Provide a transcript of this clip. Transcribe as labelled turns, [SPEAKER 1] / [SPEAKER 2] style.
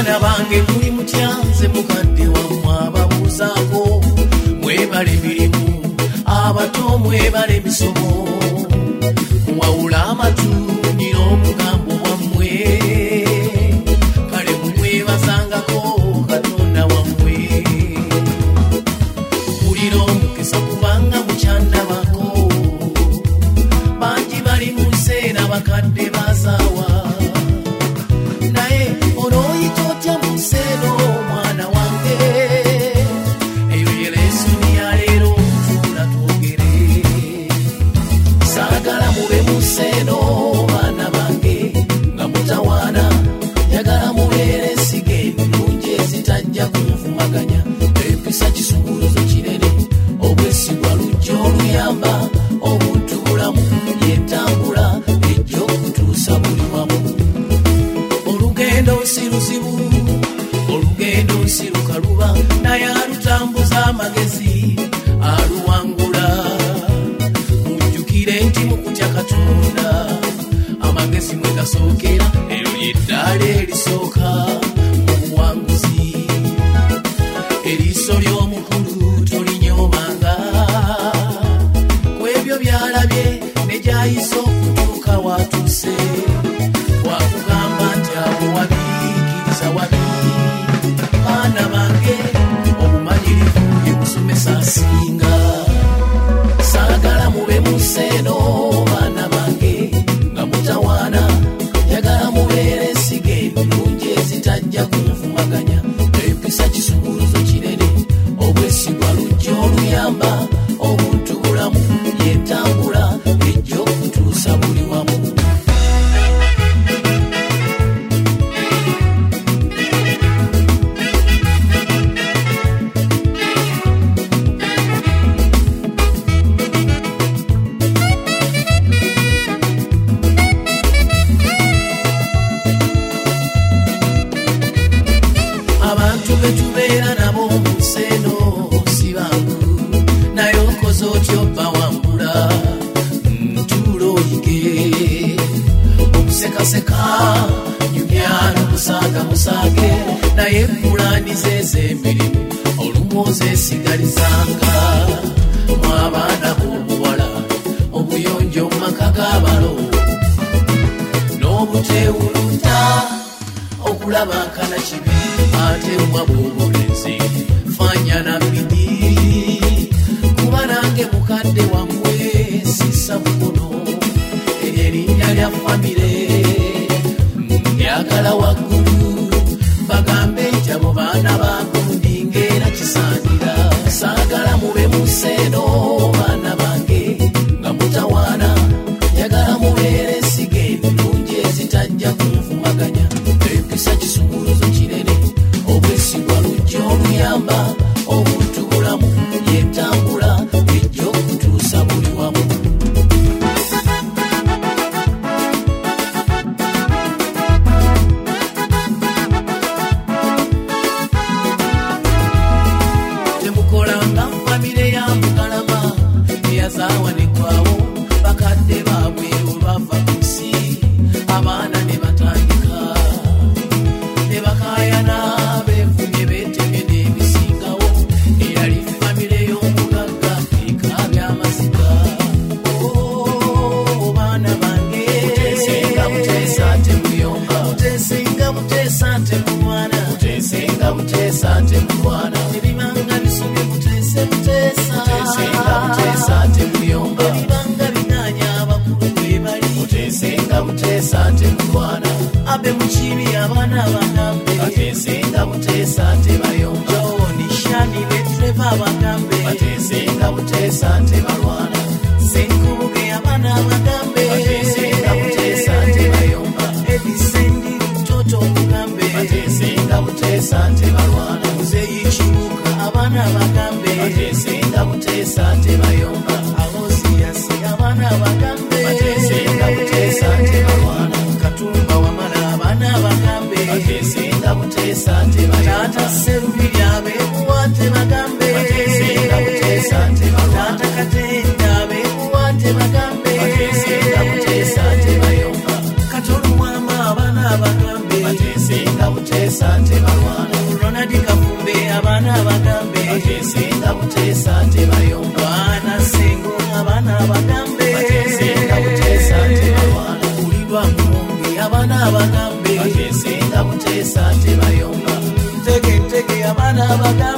[SPEAKER 1] Abaana bange muli mutyanze mukadde wammwe ababuuzaako mwebale mirimu abato mwebale misomo muwawula amatu n'omugambo wammwe kale mumwebazangako Katonda wammwe mpulira omukisa kubanga mukyandabako bangi bali mu nseera bakadde bazaawa naye olooyita otya mu nseera omwana wange eyo ye lesoni ya leero tuula twogere saagala mube mu nseera baana bange nga mutawaana njagala mubeere ensige ennungi ezitajja kunvumaganya empisa kisumuluzo kinene obwesigwa lujja oluyamba obuntu bulamu yentambula ejja okutuusa buli wamu olugendo nsiruzibu olugendo nsirukaluba naye alutambuza amagezi aluwangula mujjukire nti mukutya Katonda amagezi mwe gasookera eryo ly'eddaala erisooka mu buwanguzi eriiso ly'omukulu tolinyoomanga ku ebyo byalabye ne gyayisa okutuuka watuuse wakugamba nti abo wabiikiriza wabi baana bange obumanyirivu bye musomesa asinga saagala mube mu nseeno baana bange nga mutawaana njagala mubeere ensige ennungi ezitajja kunvumaganya empisa kisumuluzo kinene obwesigwa lujja oluyamba obuntu bulamu yentambula ejja okutuusa buli wamu abantu betubeera nabo mu nseeno si bangu naye okoze otya obbawambula ntuula oyige okusekaseka nyumya n'okusaaga naye pulaani ze ez'emirimu olumu ozeesigalizanga mu abaana b'obuwala obuyonjo mu maka g'abalo n'obuteewuluta okulaba nkana kibi ate mwa bw'obulenzi fanya na bidii kuba nange mukadde wammwe sisa mukono erinnya lya famire lyagala waggulu bagambe nti abo baana bagundi ng'era kisaanira saagala mube mu nseeno baana bange nga mutawaana njagala mubeere ensige ennungi ezitajja kunvumaganya empisa kisumuluzo kinene obwesigwa lujja oluyamba obuntu bulamu yentambula ejja okutuusa buli wamu temukolanga famire ya Mugalama eyazaawanekwawo bakadde baabwe olwava ku nsi abaana ne batandika ne bakaayana beevumye beetemye n'ebisingawo eyali famire y'omugagga ekaabya amaziga baana bange muteesenga buteesa temuyomba muteesenga buteesa temulwana muteesenga buteesa temulwana ebibanga bisomye muteese buteesa muteesenga buteesa temuyomba ebibanga binaanya abakulu bwe bali muteesenga buteesa temulwana abe mukibi abaana bagambe bateesenga buteesa tebayomba nishani betreva bagambe bateesenga buteesa tebalwana senkubuge abaana bagambe bateesenga buteesa tebayomba ebisendi toto mugambe bateesenga buteesa tebalwana muzeyi kibuka abaana bagambe bateesenga buteesa tebayomba aboziyasi abaana bagambe bateesenga buteesa tebalwana katumba wamala abaana bagambe bateesenga buteesa tebayomba tata serubiri abeebuwate bagambe bateesenga buteesa tebalwana tata katenda abeebuwate bagambe bateesenga buteesa tebayomba katolumwama abaana bagambe bateesenga Batesenga butesa tebalwana. Ronald Kafumbe abana bagambe. Batesenga butesa tebayomba. Bana Sengo abana bagambe. Batesenga butesa tebalwana. Ulidwa Mumonge abana bagambe. Batesenga butesa tebayomba. Teke abana bagambe.